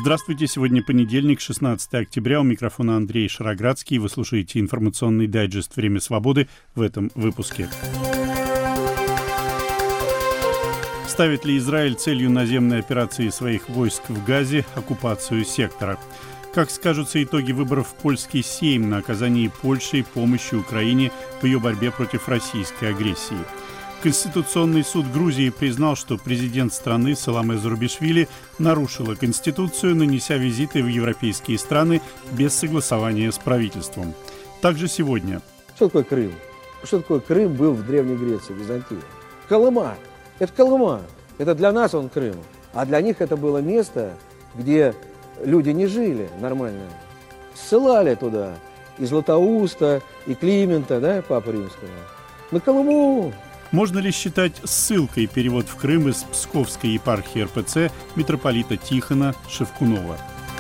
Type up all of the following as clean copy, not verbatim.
Здравствуйте, сегодня понедельник, 16 октября, у микрофона Андрей Шароградский. Вы слушаете информационный дайджест «Время свободы» в этом выпуске. Ставит ли Израиль целью наземной операции своих войск в Газе оккупацию сектора? Как скажутся итоги выборов в польский Сейм на оказании Польшей помощи Украине в ее борьбе против российской агрессии? Конституционный суд Грузии признал, что президент страны Саломе Зурабишвили нарушила Конституцию, нанеся визиты в европейские страны без согласования с правительством. Также сегодня. Что такое Крым? Что такое Крым был в Древней Греции, Византии? Колыма. Это Колыма. Это для нас он Крым. А для них это было место, где люди не жили нормально. Ссылали туда и Златоуста, и Климента, да, Папу Римского. На Колыму. Можно ли считать ссылкой перевод в Крым из Псковской епархии РПЦ митрополита Тихона Шевкунова?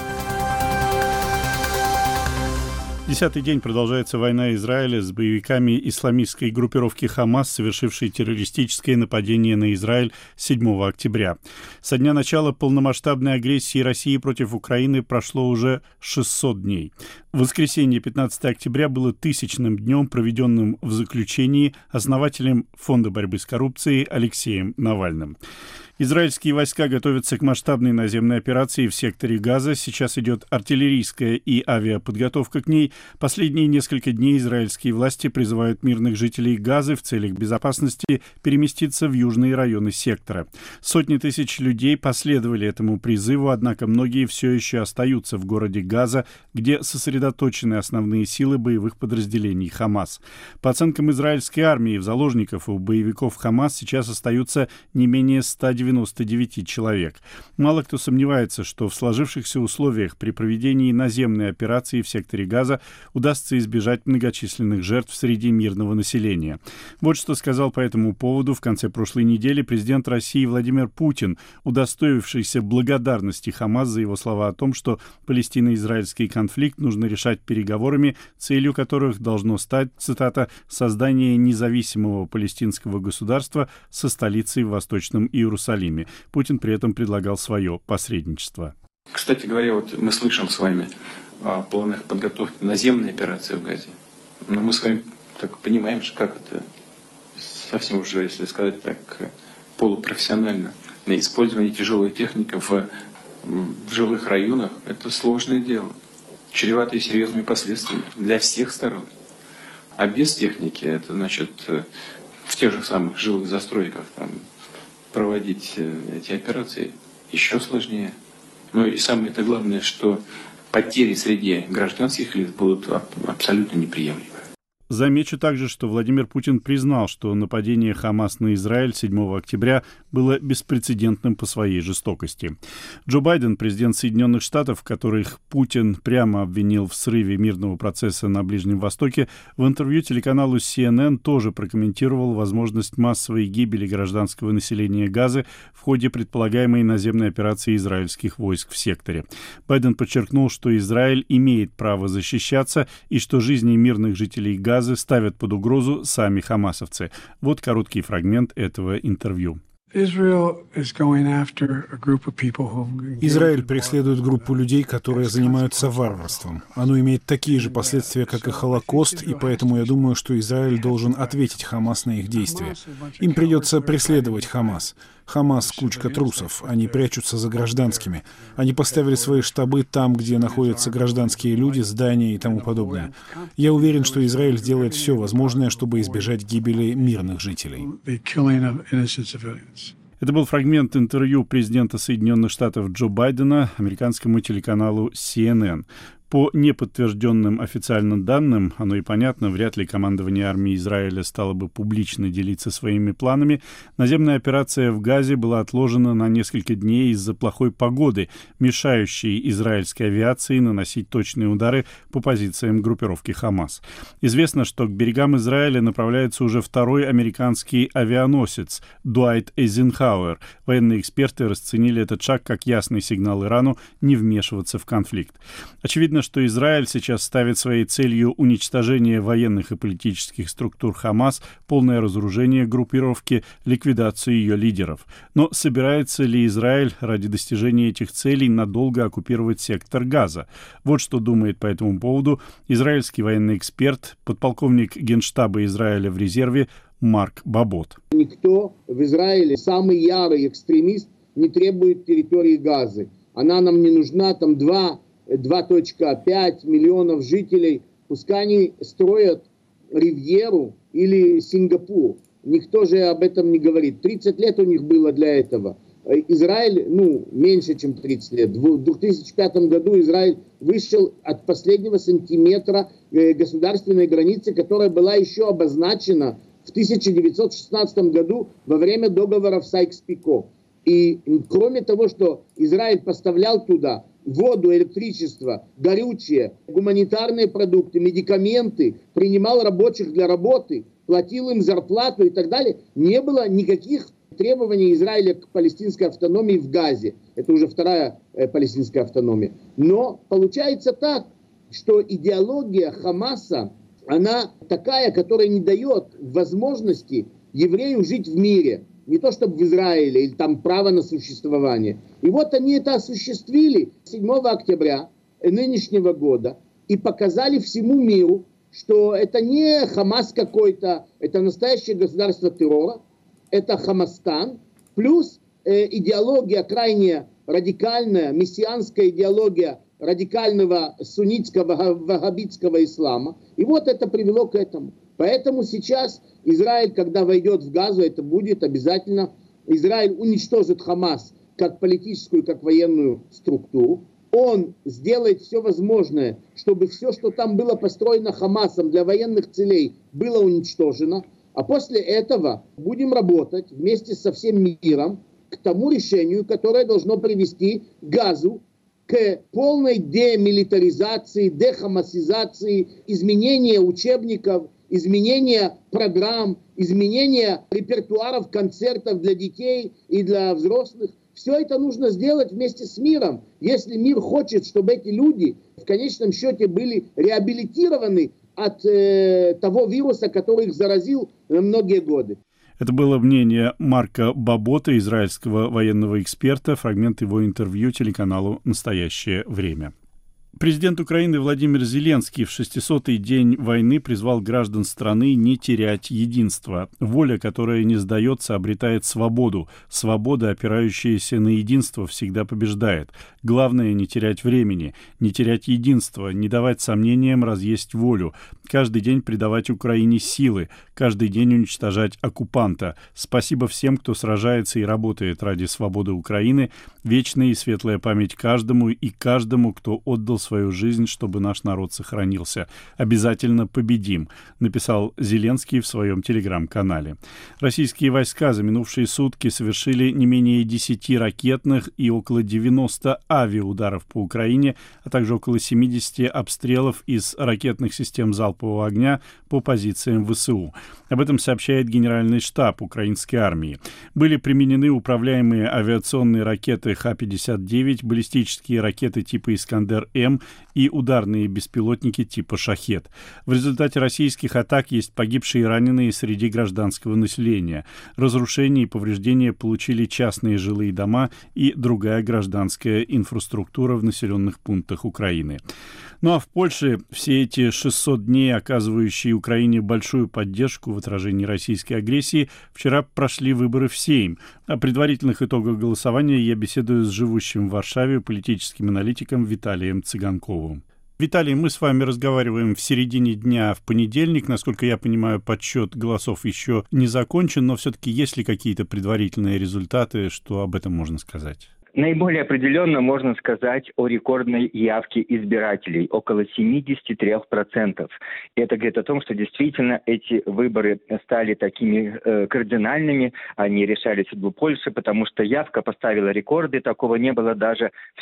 10-й день продолжается война Израиля с боевиками исламистской группировки «Хамас», совершившей террористическое нападение на Израиль 7 октября. Со дня начала полномасштабной агрессии России против Украины прошло уже 600 дней. Воскресенье 15 октября было 1000-м днем, проведенным в заключении основателем Фонда борьбы с коррупцией Алексеем Навальным. Израильские войска готовятся к масштабной наземной операции в секторе Газа. Сейчас идет артиллерийская и авиаподготовка к ней. Последние несколько дней израильские власти призывают мирных жителей Газы в целях безопасности переместиться в южные районы сектора. Сотни тысяч людей последовали этому призыву, однако многие все еще остаются в городе Газа, где сосредоточены основные силы боевых подразделений Хамас. По оценкам израильской армии, в заложников у боевиков Хамас сейчас остаются не менее 199 человек. Мало кто сомневается, что в сложившихся условиях при проведении наземной операции в секторе Газа удастся избежать многочисленных жертв среди мирного населения. Вот что сказал по этому поводу в конце прошлой недели президент России Владимир Путин, удостоившийся благодарности Хамас за его слова о том, что палестино-израильский конфликт нужно решать переговорами, целью которых должно стать, цитата, «создание независимого палестинского государства со столицей в Восточном Иерусалиме». Путин при этом предлагал свое посредничество. Кстати говоря, вот мы слышим с вами о планах подготовки наземной операции в Газе. Но мы с вами так понимаем, что как это совсем уже, если сказать так, полупрофессионально. Использование тяжелой техники в жилых районах – это сложное дело, чреватое серьезными последствиями для всех сторон. А без техники, это значит, в тех же самых жилых застройках там, проводить эти операции еще сложнее. Ну и самое-то главное, что потери среди гражданских лиц будут абсолютно неприемлемы. Замечу также, что Владимир Путин признал, что нападение Хамас на Израиль 7 октября было беспрецедентным по своей жестокости. Джо Байден, президент Соединенных Штатов, которых Путин прямо обвинил в срыве мирного процесса на Ближнем Востоке, в интервью телеканалу CNN тоже прокомментировал возможность массовой гибели гражданского населения Газы в ходе предполагаемой наземной операции израильских войск в секторе. Байден подчеркнул, что Израиль имеет право защищаться и что жизни мирных жителей Газы ставят под угрозу сами хамасовцы. Вот короткий фрагмент этого интервью. Израиль преследует группу людей, которые занимаются варварством. Оно имеет такие же последствия, как и Холокост, и поэтому я думаю, что Израиль должен ответить Хамас на их действия. Им придется преследовать Хамас. Хамас — кучка трусов. Они прячутся за гражданскими. Они поставили свои штабы там, где находятся гражданские люди, здания и тому подобное. Я уверен, что Израиль сделает все возможное, чтобы избежать гибели мирных жителей. Это был фрагмент интервью президента Соединенных Штатов Джо Байдена американскому телеканалу CNN. По неподтвержденным официальным данным, оно и понятно, вряд ли командование армии Израиля стало бы публично делиться своими планами, наземная операция в Газе была отложена на несколько дней из-за плохой погоды, мешающей израильской авиации наносить точные удары по позициям группировки Хамас. Известно, что к берегам Израиля направляется уже второй американский авианосец Дуайт Эйзенхауэр. Военные эксперты расценили этот шаг как ясный сигнал Ирану не вмешиваться в конфликт. Очевидно, Видно, что Израиль сейчас ставит своей целью уничтожение военных и политических структур Хамас, полное разоружение группировки, ликвидацию ее лидеров. Но собирается ли Израиль ради достижения этих целей надолго оккупировать сектор Газа? Вот что думает по этому поводу израильский военный эксперт, подполковник Генштаба Израиля в резерве Марк Бабот. Никто в Израиле, самый ярый экстремист, не требует территории Газы. Она нам не нужна, там 2,5 миллионов жителей. Пускай они строят Ривьеру или Сингапур. Никто же об этом не говорит. 30 лет у них было для этого. Израиль, меньше, чем 30 лет. В 2005 году Израиль вышел от последнего сантиметра государственной границы, которая была еще обозначена в 1916 году во время договоров Сайкс-Пико. И кроме того, что Израиль поставлял туда воду, электричество, горючее, гуманитарные продукты, медикаменты, принимал рабочих для работы, платил им зарплату и так далее, не было никаких требований Израиля к палестинской автономии в Газе. Это уже вторая палестинская автономия. Но получается так, что идеология Хамаса, она такая, которая не дает возможности еврею жить в мире. Не то чтобы в Израиле, или там право на существование. И вот они это осуществили 7 октября нынешнего года и показали всему миру, что это не Хамас какой-то, это настоящее государство террора, это Хамастан, плюс идеология крайне радикальная, мессианская идеология радикального суннитского ваххабитского ислама. И вот это привело к этому. Поэтому сейчас Израиль, когда войдет в Газу, это будет обязательно, Израиль уничтожит Хамас как политическую, как военную структуру. Он сделает все возможное, чтобы все, что там было построено Хамасом для военных целей, было уничтожено. А после этого будем работать вместе со всем миром к тому решению, которое должно привести Газу к полной демилитаризации, дехамасизации, изменения учебников, изменения программ, изменения репертуаров концертов для детей и для взрослых. Все это нужно сделать вместе с миром, если мир хочет, чтобы эти люди в конечном счете были реабилитированы от того вируса, который их заразил на многие годы. Это было мнение Марка Бабота, израильского военного эксперта, фрагмент его интервью телеканалу «Настоящее время». Президент Украины Владимир Зеленский в 600-й день войны призвал граждан страны не терять единство. Воля, которая не сдается, обретает свободу. Свобода, опирающаяся на единство, всегда побеждает. Главное — не терять времени, не терять единство, не давать сомнениям разъесть волю. Каждый день придавать Украине силы, каждый день уничтожать оккупанта. Спасибо всем, кто сражается и работает ради свободы Украины. Вечная и светлая память каждому и каждому, кто отдал свою жизнь, чтобы наш народ сохранился. Обязательно победим, написал Зеленский в своем телеграм-канале. Российские войска за минувшие сутки совершили не менее 10 ракетных и около 90 авиаударов по Украине, а также около 70 обстрелов из ракетных систем залпового огня по позициям ВСУ. Об этом сообщает Генеральный штаб украинской армии. Были применены управляемые авиационные ракеты Х-59, баллистические ракеты типа «Искандер-М» и ударные беспилотники типа «Шахед». В результате российских атак есть погибшие и раненые среди гражданского населения. Разрушения и повреждения получили частные жилые дома и другая гражданская инфраструктура в населенных пунктах Украины. Ну а в Польше все эти 600 дней, оказывающие Украине большую поддержку в отражении российской агрессии, вчера прошли выборы в Сейм. О предварительных итогах голосования я беседую с живущим в Варшаве политическим аналитиком Виталием Цыганковым. Виталий, мы с вами разговариваем в середине дня в понедельник. Насколько я понимаю, подсчет голосов еще не закончен, но все-таки есть ли какие-то предварительные результаты, что об этом можно сказать? Наиболее определенно можно сказать о рекордной явке избирателей, около 73%. Это говорит о том, что действительно эти выборы стали такими кардинальными, они решали судьбу Польши, потому что явка поставила рекорды, такого не было даже в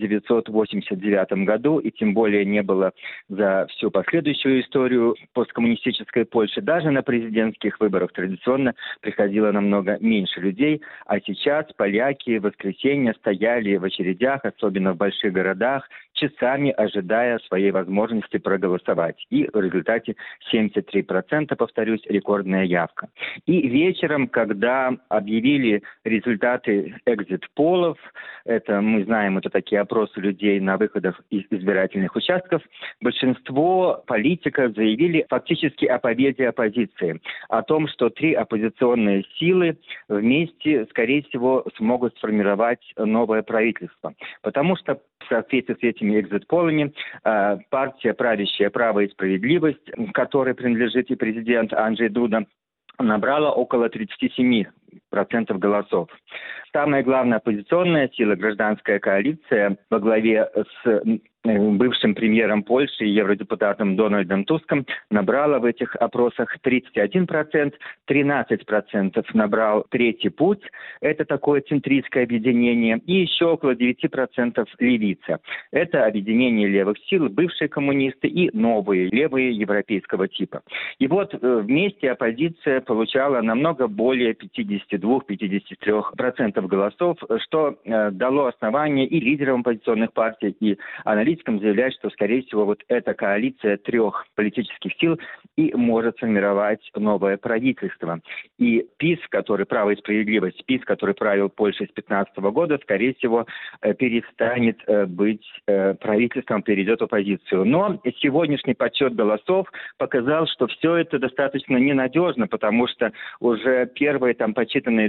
1989 году, и тем более не было за всю последующую историю посткоммунистической Польши. Даже на президентских выборах традиционно приходило намного меньше людей, а сейчас поляки в воскресенье стояли в очередях, особенно в больших городах, часами ожидая своей возможности проголосовать. И в результате 73%, повторюсь, рекордная явка. И вечером, когда объявили результаты экзит-полов, это мы знаем, это такие опросы людей на выходах из избирательных участков, большинство политиков заявили фактически о победе оппозиции, о том, что 3 оппозиционные силы вместе, скорее всего, смогут сформировать новое правительство. Потому что в соответствии с этими экзит-полами партия, правящая «Право и справедливость», которой принадлежит и президент Анджей Дуда, набрала около 37% голосов. Самая главная оппозиционная сила, гражданская коалиция, во главе с бывшим премьером Польши и евродепутатом Дональдом Туском, набрала в этих опросах 31%, 13% набрал «Третий путь», это такое центристское объединение, и еще около 9% «Левица». Это объединение левых сил, бывшие коммунисты и новые левые европейского типа. И вот вместе оппозиция получала намного более 52-53% голосов, что дало основание и лидерам оппозиционных партий, и аналитикам заявлять, что, скорее всего, вот эта коалиция 3 политических сил и может формировать новое правительство. И ПиС, который «Право и справедливость», ПиС, который правил Польшей с 2015 года, скорее всего, перестанет быть правительством, перейдет в оппозицию. Но сегодняшний подсчет голосов показал, что все это достаточно ненадежно, потому что уже первые там подсчитанные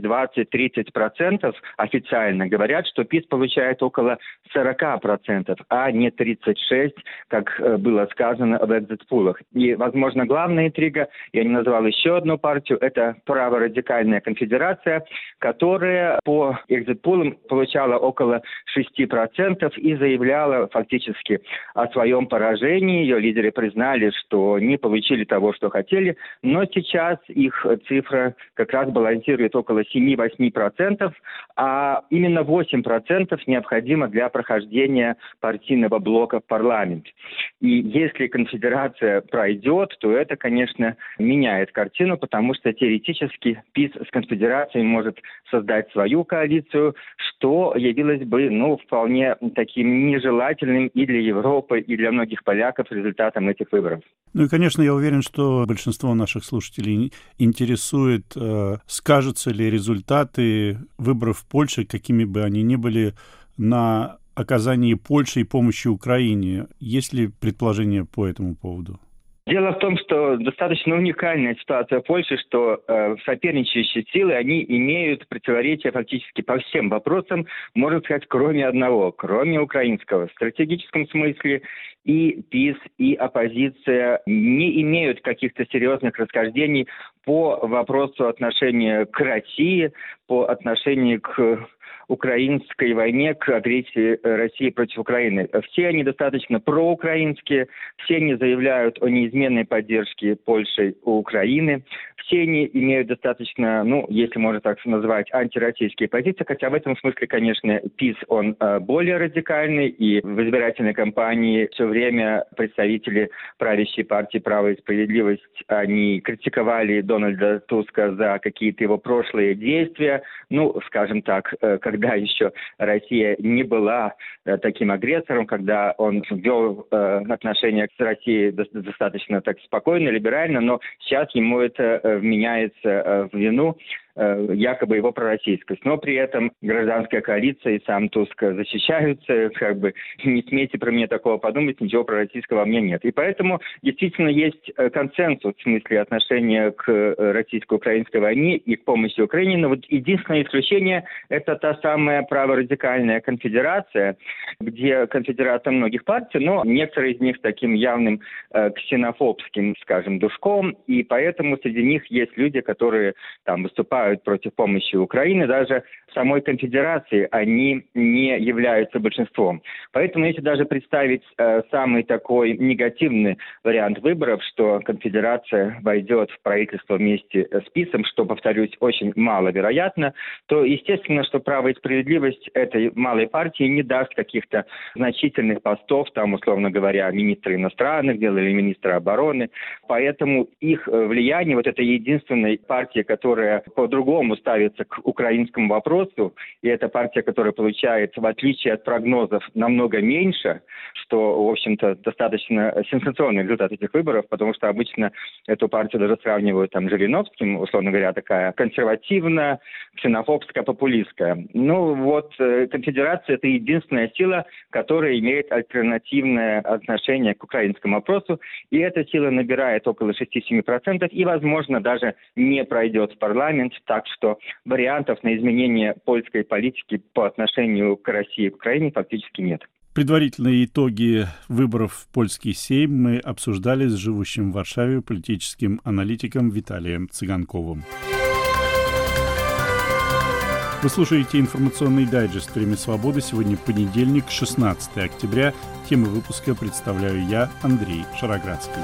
20-30% официально говорят, что ПиС получает около 40%, а не 36%, как было сказано в экзит-пулах. И, возможно, главная интрига, я не назвал еще одну партию, это праворадикальная конфедерация, которая по экзит-пулам получала около 6% и заявляла фактически о своем поражении. Ее лидеры признали, что не получили того, что хотели, но сейчас их цифра как раз балансирует около 7-8%, а именно 8% необходимо для прохождения партийного блока в парламент. И если конфедерация пройдет, то это, конечно, меняет картину, потому что теоретически ПиС с конфедерацией может создать свою коалицию, что явилось бы, вполне таким нежелательным и для Европы, и для многих поляков результатом этих выборов. Ну и, конечно, я уверен, что большинство наших слушателей интересует, скажутся ли результаты выборов в Польше, какими бы они ни были, на оказании Польшей помощи Украине. Есть ли предположения по этому поводу? Дело в том, что достаточно уникальная ситуация в Польше, что соперничающие силы, они имеют противоречия фактически по всем вопросам, можно сказать, кроме одного, кроме украинского. В стратегическом смысле и ПиС, и оппозиция не имеют каких-то серьезных расхождений по вопросу отношения к России, по отношению к украинской войне, к агрессии России против Украины. Все они достаточно проукраинские, все они заявляют о неизменной поддержке Польши у Украины, все они имеют достаточно, если можно так назвать, антироссийские позиции, хотя в этом смысле, конечно, ПиС, он более радикальный, и в избирательной кампании все время представители правящей партии «Право и справедливость», они критиковали Дональда Туска за какие-то его прошлые действия, скажем так, когда еще Россия не была таким агрессором, когда он вел отношения с Россией достаточно так спокойно, либерально, но сейчас ему это вменяется в вину, якобы его пророссийскость. Но при этом гражданская коалиция и сам Туск защищаются, не смейте про меня такого подумать, ничего пророссийского во мне нет. И поэтому действительно есть консенсус в смысле отношения к российско-украинской войне и к помощи Украине. Но вот единственное исключение – это та самая праворадикальная конфедерация, где конфедерация многих партий, но некоторые из них с таким явным ксенофобским, скажем, душком, и поэтому среди них есть люди, которые там выступают против помощи Украины, даже в самой конфедерации они не являются большинством. Поэтому если даже представить самый такой негативный вариант выборов, что конфедерация войдет в правительство вместе с ПиСом, что, повторюсь, очень маловероятно, то естественно, что «Право и справедливость» этой малой партии не даст каких-то значительных постов, там, условно говоря, министра иностранных дел или министра обороны. Поэтому их влияние, вот этой единственной партии, которая по-другому ставится к украинскому вопросу, опросу, и это партия, которая получает, в отличие от прогнозов, намного меньше, что, в общем-то, достаточно сенсационный результат этих выборов, потому что обычно эту партию даже сравнивают там с Жириновским, условно говоря, такая консервативная, ксенофобская, популистская. Ну вот, конфедерация – это единственная сила, которая имеет альтернативное отношение к украинскому опросу, и эта сила набирает около 6-7% и, возможно, даже не пройдет в парламент, так что вариантов на изменение польской политики по отношению к России и к Украине фактически нет. Предварительные итоги выборов в польский Сейм мы обсуждали с живущим в Варшаве политическим аналитиком Виталием Цыганковым. Вы слушаете информационный дайджест «Время свободы». Сегодня понедельник, 16 октября. Темы выпуска представляю я, Андрей Шароградский.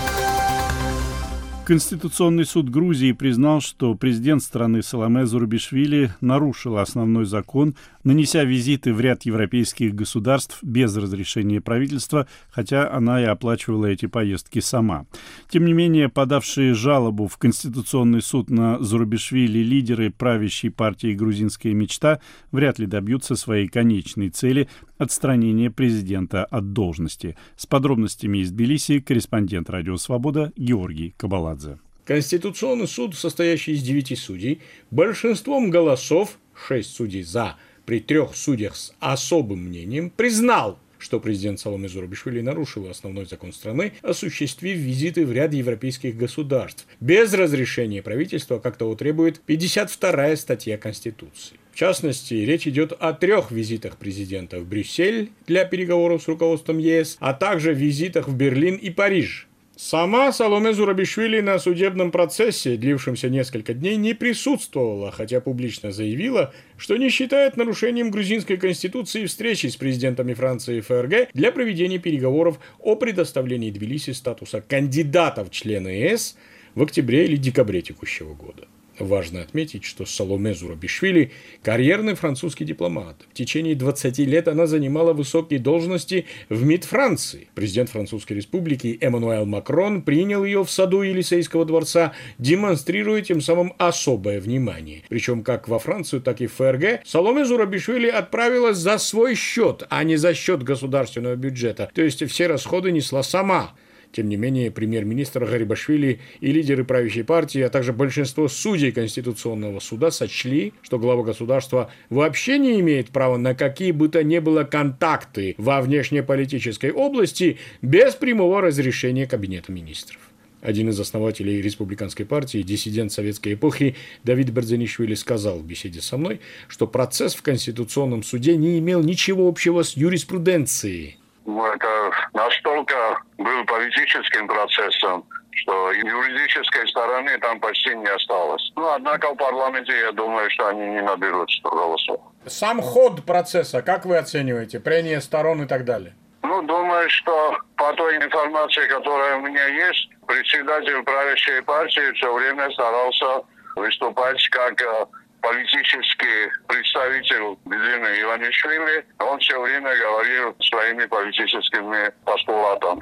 Конституционный суд Грузии признал, что президент страны Саломе Зурабишвили нарушил основной закон, нанеся визиты в ряд европейских государств без разрешения правительства, хотя она и оплачивала эти поездки сама. Тем не менее, подавшие жалобу в Конституционный суд на Зурабишвили лидеры правящей партии «Грузинская мечта» вряд ли добьются своей конечной цели – отстранения президента от должности. С подробностями из Тбилиси корреспондент «Радио Свобода» Георгий Кабаладзе. Конституционный суд, состоящий из 9 судей, большинством голосов, 6 судей «за», при 3 судьях с особым мнением, признал, что президент Саломе Зурабишвили нарушил основной закон страны, осуществив визиты в ряд европейских государств без разрешения правительства, как того требует 52-я статья Конституции. В частности, речь идет о 3 визитах президента в Брюссель для переговоров с руководством ЕС, а также визитах в Берлин и Париж. Сама Саломе Зурабишвили на судебном процессе, длившемся несколько дней, не присутствовала, хотя публично заявила, что не считает нарушением грузинской конституции встречи с президентами Франции и ФРГ для проведения переговоров о предоставлении Тбилиси статуса кандидата в члены ЕС в октябре или декабре текущего года. Важно отметить, что Саломе Зурабишвили – карьерный французский дипломат. В течение 20 лет она занимала высокие должности в МИД Франции. Президент Французской республики Эммануэль Макрон принял ее в саду Елисейского дворца, демонстрируя тем самым особое внимание. Причем как во Францию, так и в ФРГ Саломе Зурабишвили отправилась за свой счет, а не за счет государственного бюджета. То есть все расходы несла сама. Тем не менее, премьер-министр Гарибашвили и лидеры правящей партии, а также большинство судей Конституционного суда сочли, что глава государства вообще не имеет права на какие бы то ни было контакты во внешнеполитической области без прямого разрешения Кабинета министров. Один из основателей республиканской партии, диссидент советской эпохи Давид Бердзенишвили сказал в беседе со мной, что процесс в Конституционном суде не имел ничего общего с юриспруденцией. Это настолько был политическим процессом, что юридической стороны там почти не осталось. Однако в парламенте, я думаю, что они не наберут 100 голосов. Сам ход процесса, как вы оцениваете? Прения сторон и так далее? Думаю, что по той информации, которая у меня есть, председатель правящей партии все время старался выступать как политический представитель Бедзина Иванишвили, он все время говорил своими политическими постулатами.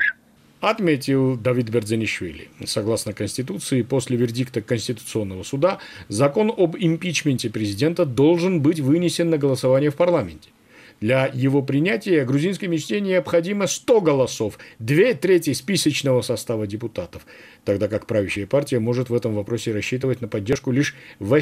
Отметил Давид Бердзенишвили. Согласно Конституции, после вердикта Конституционного суда, закон об импичменте президента должен быть вынесен на голосование в парламенте. Для его принятия грузинской мечте необходимо 100 голосов, 2/3 списочного состава депутатов, тогда как правящая партия может в этом вопросе рассчитывать на поддержку лишь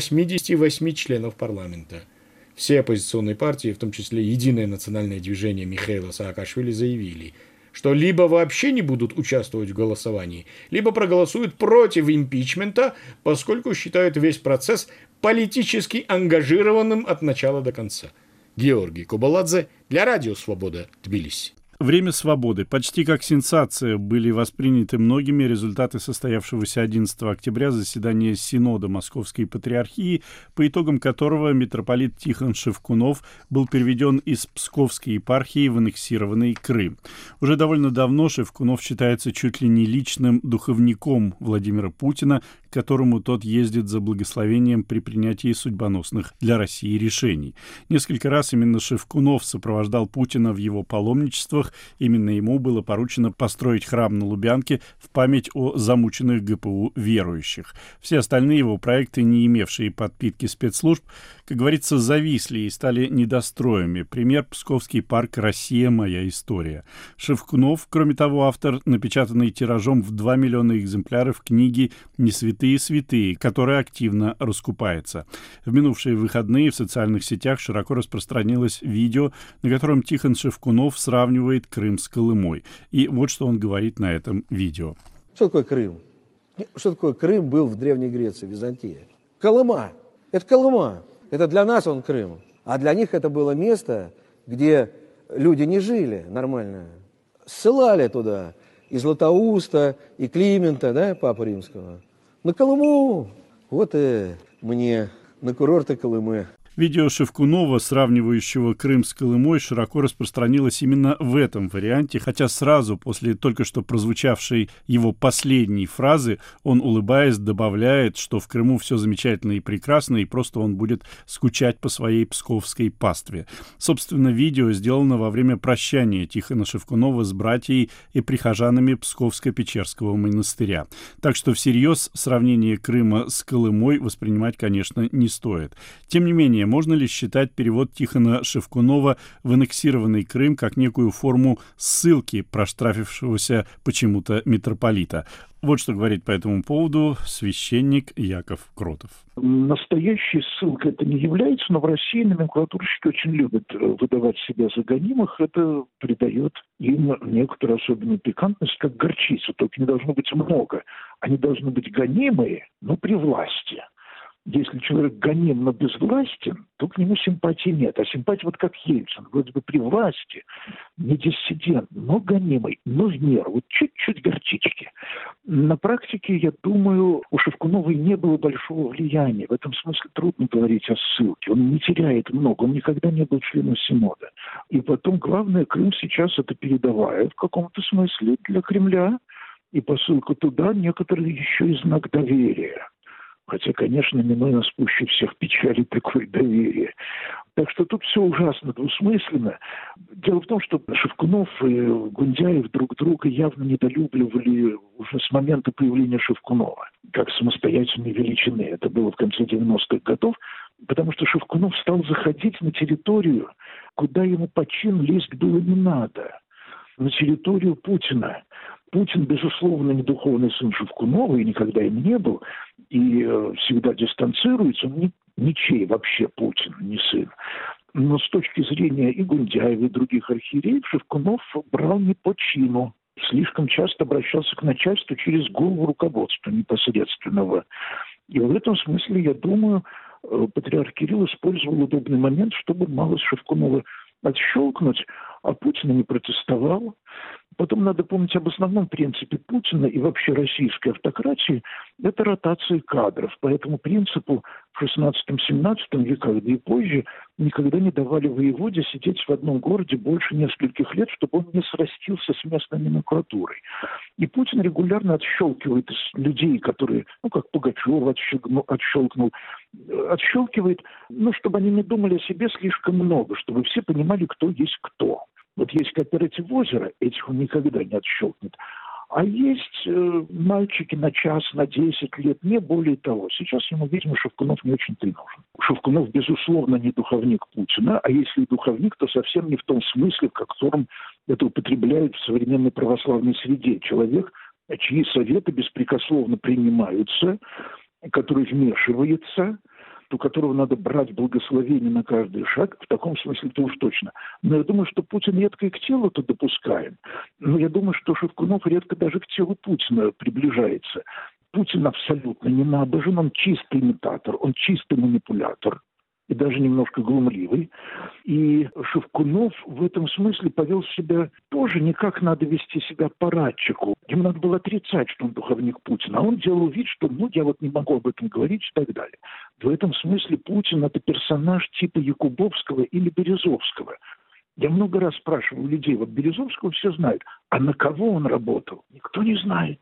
88 членов парламента. Все оппозиционные партии, в том числе Единое национальное движение Михаила Саакашвили, заявили, что либо вообще не будут участвовать в голосовании, либо проголосуют против импичмента, поскольку считают весь процесс политически ангажированным от начала до конца. Георгий Кабаладзе для Радио Свобода, Тбилиси. Время свободы. Почти как сенсация были восприняты многими результаты состоявшегося 11 октября заседания Синода Московской Патриархии, по итогам которого митрополит Тихон Шевкунов был переведен из Псковской епархии в аннексированный Крым. Уже довольно давно Шевкунов считается чуть ли не личным духовником Владимира Путина, к которому тот ездит за благословением при принятии судьбоносных для России решений. Несколько раз именно Шевкунов сопровождал Путина в его паломничествах. Именно ему было поручено построить храм на Лубянке в память о замученных ГПУ верующих. Все остальные его проекты, не имевшие подпитки спецслужб, как говорится, зависли и стали недостроями. Пример — Псковский парк «Россия. Моя история». Шевкунов, кроме того, автор напечатанной тиражом в 2 миллиона экземпляров книги «Не святые святые», которая активно раскупается. В минувшие выходные в социальных сетях широко распространилось видео, на котором Тихон Шевкунов сравнивает Крым с Колымой. И вот что он говорит на этом видео. Что такое Крым? Что такое Крым был в Древней Греции, Византии? Колыма. Это Колыма. Это для нас он Крым. А для них это было место, где люди не жили нормально. Ссылали туда и Златоуста, и Климента, да, Папу Римского. На Колыму. Вот и мне на курорты Колымы. Видео Шевкунова, сравнивающего Крым с Колымой, широко распространилось именно в этом варианте, хотя сразу после только что прозвучавшей его последней фразы он, улыбаясь, добавляет, что в Крыму все замечательно и прекрасно, и просто он будет скучать по своей псковской пастве. Собственно, видео сделано во время прощания Тихона Шевкунова с братьей и прихожанами Псковско-Печерского монастыря. Так что всерьез сравнение Крыма с Колымой воспринимать, конечно, не стоит. Тем не менее, можно ли считать перевод Тихона Шевкунова в аннексированный Крым как некую форму ссылки проштрафившегося почему-то митрополита? Вот что говорит по этому поводу священник Яков Кротов. Настоящей ссылкой это не является, но в России номенклатурщики очень любят выдавать себя за гонимых. Это придает им некоторую особенную пикантность, как горчицу. Только не должно быть много. Они должны быть гонимые, но при власти. Если человек гоним, но безвластен, то к нему симпатии нет. А симпатия вот как Ельцин, вроде бы при власти, не диссидент, но гонимый, но в меру, вот чуть-чуть горчички. На практике, я думаю, у Шевкунова не было большого влияния. В этом смысле трудно говорить о ссылке. Он не теряет много, он никогда не был членом Синода. И потом, главное, Крым сейчас это передавая в каком-то смысле для Кремля. И посылка туда некоторые еще и знак доверия. Хотя, конечно, минуя нас пуще всех печали такое доверие. Так что тут все ужасно двусмысленно. Дело в том, что Шевкунов и Гундяев друг друга явно недолюбливали уже с момента появления Шевкунова, как самостоятельной величины. Это было в конце 90-х годов, потому что Шевкунов стал заходить на территорию, куда ему по чину лезть было не надо. На территорию Путина. Путин, безусловно, не духовный сын Шевкунова и никогда им не был, и всегда дистанцируется. Он ничей вообще Путин, не сын. Но с точки зрения и Гундяева, и других архиереев, Шевкунов брал не по чину. Слишком часто обращался к начальству через голову руководства непосредственного. И в этом смысле, я думаю, патриарх Кирилл использовал удобный момент, чтобы мало Шевкунова отщелкнуть, а Путин не протестовал. Потом надо помнить об основном принципе Путина и вообще российской автократии – это ротация кадров. По этому принципу в 16-17 веках, да и позже, никогда не давали воеводе сидеть в одном городе больше нескольких лет, чтобы он не срастился с местной номенклатурой. И Путин регулярно отщелкивает людей, которые, как Пугачев отщелкивает, чтобы они не думали о себе слишком много, чтобы все понимали, кто есть кто. Вот есть кооператив «Озеро», этих он никогда не отщелкнет. А есть мальчики на час, на 10 лет, не более того. Сейчас ему, видимо, Шевкунов не очень-то и нужен. Шевкунов, безусловно, не духовник Путина, а если и духовник, то совсем не в том смысле, в котором это употребляют в современной православной среде. Человек, чьи советы беспрекословно принимаются, который вмешивается, у которого надо брать благословение на каждый шаг, в таком смысле-то уж точно. Но я думаю, что Путин редко и к телу-то допускаем. Но я думаю, что Шевкунов редко даже к телу Путина приближается. Путин абсолютно не набожен, он чистый имитатор, он чистый манипулятор. И даже немножко глумливый. И Шевкунов в этом смысле повел себя тоже не как надо вести себя аппаратчику. Ему надо было отрицать, что он духовник Путина. А он делал вид, что я не могу об этом говорить и так далее. В этом смысле Путин – это персонаж типа Якубовского или Березовского. Я много раз спрашивал людей, Березовского все знают, а на кого он работал? Никто не знает.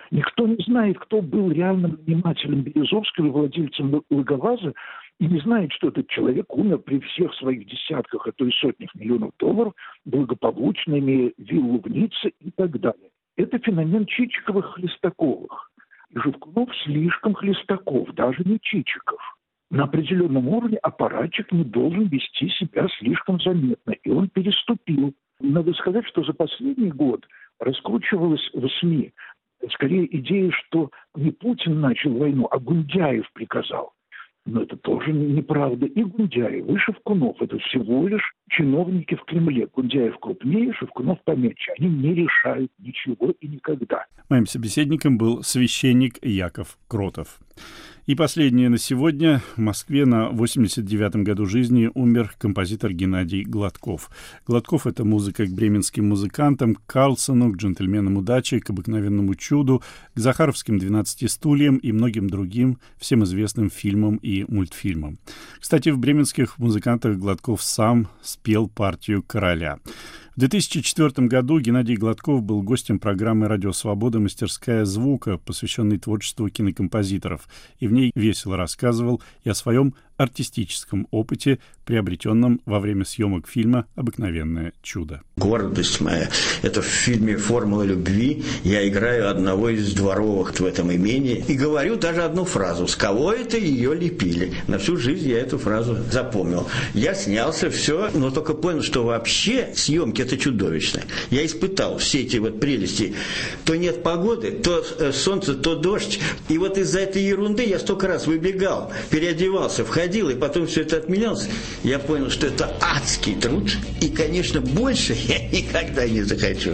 Никто не знает, кто был реальным нанимателем Березовского, владельцем Логоваза, и не знает, что этот человек умер при всех своих десятках, а то и сотнях миллионов долларов, благополучно имея виллу в Ницце и так далее. Это феномен Чичиковых-Хлестаковых. И Живкунов слишком Хлестаков, даже не Чичиков. На определенном уровне аппаратчик не должен вести себя слишком заметно, и он переступил. Надо сказать, что за последний год раскручивалась в СМИ скорее идея, что не Путин начал войну, а Гундяев приказал. Но это тоже неправда. И Гундяев, и Шевкунов – это всего лишь чиновники в Кремле. Гундяев крупнее, Шевкунов поменьше. Они не решают ничего и никогда. Моим собеседником был священник Яков Кротов. И последнее на сегодня. В Москве на 89-м году жизни умер композитор Геннадий Гладков. Гладков — это музыка к бременским музыкантам, к Карлсону, к «Джентльменам удачи», к «Обыкновенному чуду», к захаровским «12 стульям» и многим другим всем известным фильмам и мультфильмам. Кстати, в бременских музыкантах Гладков сам спел партию «Короля». В 2004 году Геннадий Гладков был гостем программы «Радио Свобода. Мастерская звука», посвященной творчеству кинокомпозиторов, и в ней весело рассказывал и о своем артистическом опыте, приобретенном во время съемок фильма «Обыкновенное чудо». Гордость моя – это в фильме «Формула любви». Я играю одного из дворовых в этом имении и говорю даже одну фразу: «С кого это ее лепили?» На всю жизнь я эту фразу запомнил. Я снялся, все, но только понял, что вообще съемки – это чудовищно. Я испытал все эти вот прелести. То нет погоды, то солнце, то дождь. И вот из-за этой ерунды я столько раз выбегал, переодевался, входил, и потом все это отменялось. Я понял, что это адский труд, и, конечно, больше я никогда не захочу.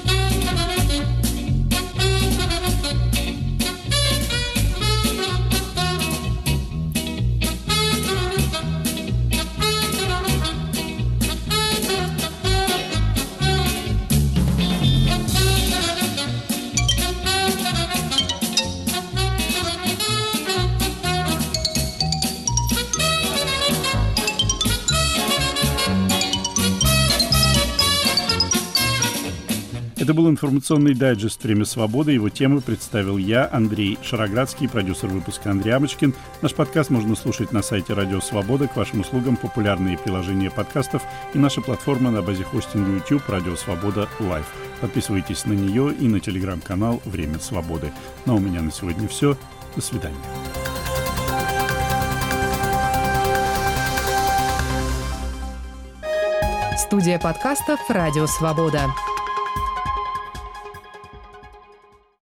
Это был информационный дайджест «Время свободы». Его темы представил я, Андрей Шароградский, продюсер выпуска Андрей Амочкин. Наш подкаст можно слушать на сайте «Радио Свобода». К вашим услугам популярные приложения подкастов и наша платформа на базе хостинга YouTube «Радио Свобода Лайв». Подписывайтесь на нее и на телеграм-канал «Время свободы». Ну а у меня на сегодня все. До свидания. Студия подкастов «Радио Свобода».